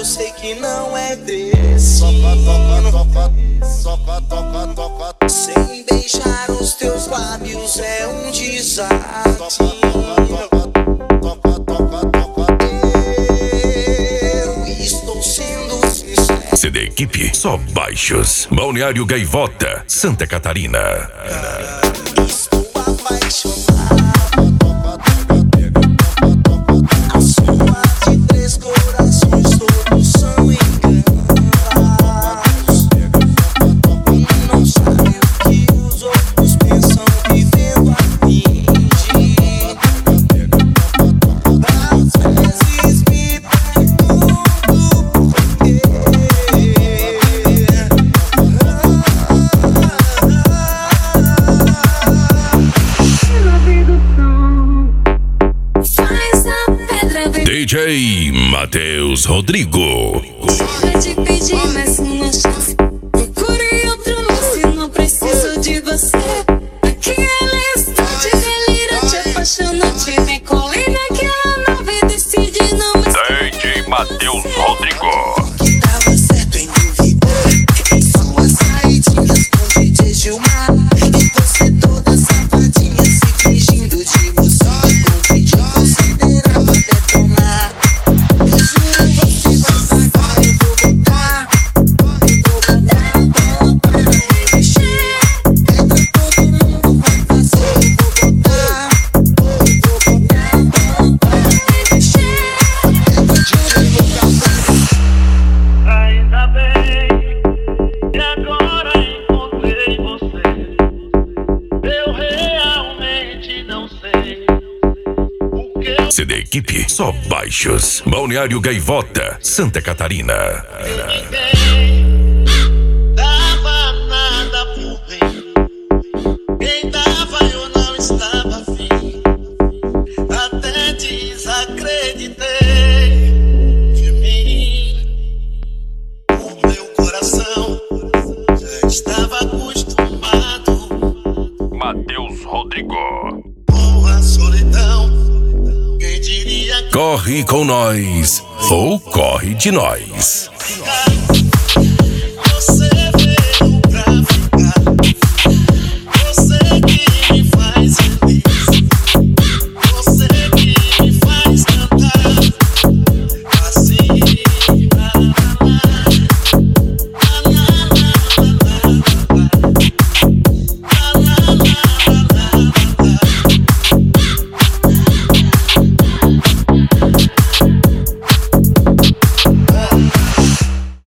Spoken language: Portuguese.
sei que não é desse. Sem beijar os teus lábios é um desastre. Eu estou sendo sincero. CD Equipe, só baixos. Balneário Gaivota, Santa Catarina. Estou apaixonado. A soma de três corações, todos são enganados. Não sabe o que os outros pensam, vivendo a fingir. Às vezes me pergunto por quê. DJ Matheus Rodrigo. Chega de pedir mais uma chance. Procure outro lance, não preciso de você. Aquele instante delirante, apaixonante, me colei naquela nave, decidi não me DJ Matheus Rodrigo. Tava certo em duvidar em suas saidinhas com DJ Gilmar. E você toda safadinha se fingindo de moça. Com vídeo considerava detonar. Eu juro você vai pagar, eu vou botar. Eu vou botar a bola pra mexer. Entra todo mundo, vai fazer, eu vou botar. Eu vou botar a bola pra mexer. Entra todo mundo, vai fazer. Ainda bem que agora encontrei você. Eu realmente não sei o que CD Equipe, só baixos. Balneário Gaivota, Santa Catarina. ninguém dava nada por mim. Quem dava eu não estava afim. Até desacreditei de mim. O meu coração já estava acostumado Matheus Rodrigo. com a solidão. Quem diria que Corre com nós ou corre de nós.